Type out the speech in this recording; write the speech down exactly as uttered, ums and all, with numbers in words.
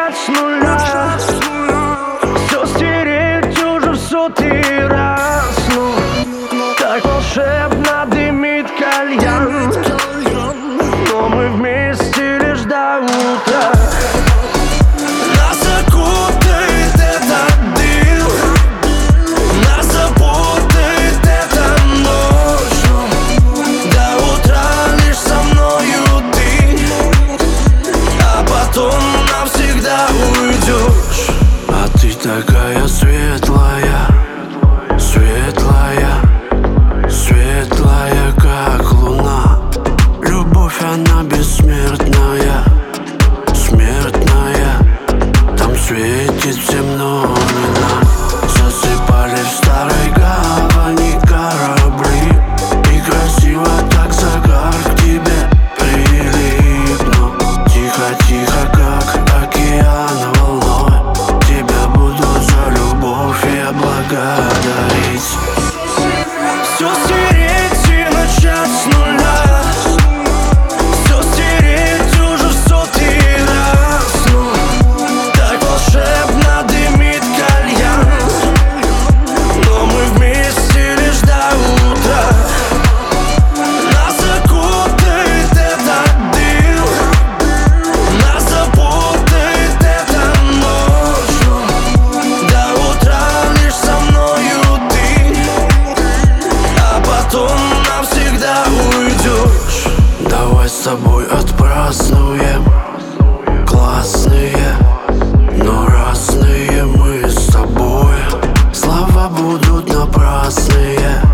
начать с нуля, все стереть уже в сотый раз. Ну, так волшебно дымит кальян, но мы вместе лишь до утра. Нас окутает этот дым, нас запутает эта ночь, но до утра лишь со мною ты, а потом навсегда уйдешь. А ты такая светлая, светлая, светлая, как луна. Любовь, она бессмертная, смертная. Там светит всем, но не нам. Засыпали в старой гавани корабли, и красиво так загар к тебе прилипну. Тихо-тихо, как океан волной, тебя буду за любовь я благодарить. Все стереть и начать с нуля, все стереть уже в сотый раз. Ну, так волшебно дымит кальян, но мы вместе лишь до утра. Нас окутает этот дым, нас запутает эта ночь, но до утра лишь со мною ты, а потом навсегда уйдешь. Давай с тобой отпразднуем, классные, но разные мы с тобой. Слова будут напрасные.